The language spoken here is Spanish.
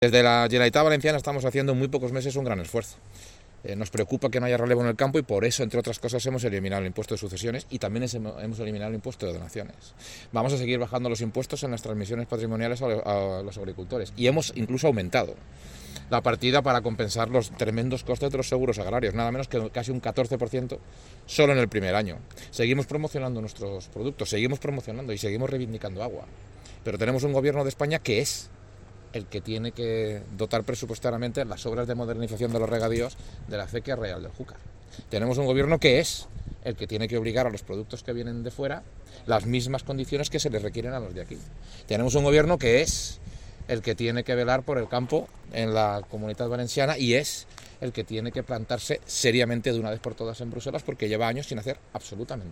Desde la Generalitat Valenciana estamos haciendo en muy pocos meses un gran esfuerzo. Nos preocupa que no haya relevo en el campo y por eso, entre otras cosas, hemos eliminado el impuesto de sucesiones y también hemos eliminado el impuesto de donaciones. Vamos a seguir bajando los impuestos en las transmisiones patrimoniales a los agricultores y hemos incluso aumentado la partida para compensar los tremendos costes de los seguros agrarios, nada menos que casi un 14% solo en el primer año. Seguimos promocionando nuestros productos, seguimos promocionando y seguimos reivindicando agua, pero tenemos un gobierno de España que es el que tiene que dotar presupuestariamente las obras de modernización de los regadíos de la acequia Real del Júcar. Tenemos un gobierno que es el que tiene que obligar a los productos que vienen de fuera las mismas condiciones que se les requieren a los de aquí. Tenemos un gobierno que es el que tiene que velar por el campo en la Comunitat Valenciana y es el que tiene que plantarse seriamente de una vez por todas en Bruselas porque lleva años sin hacer absolutamente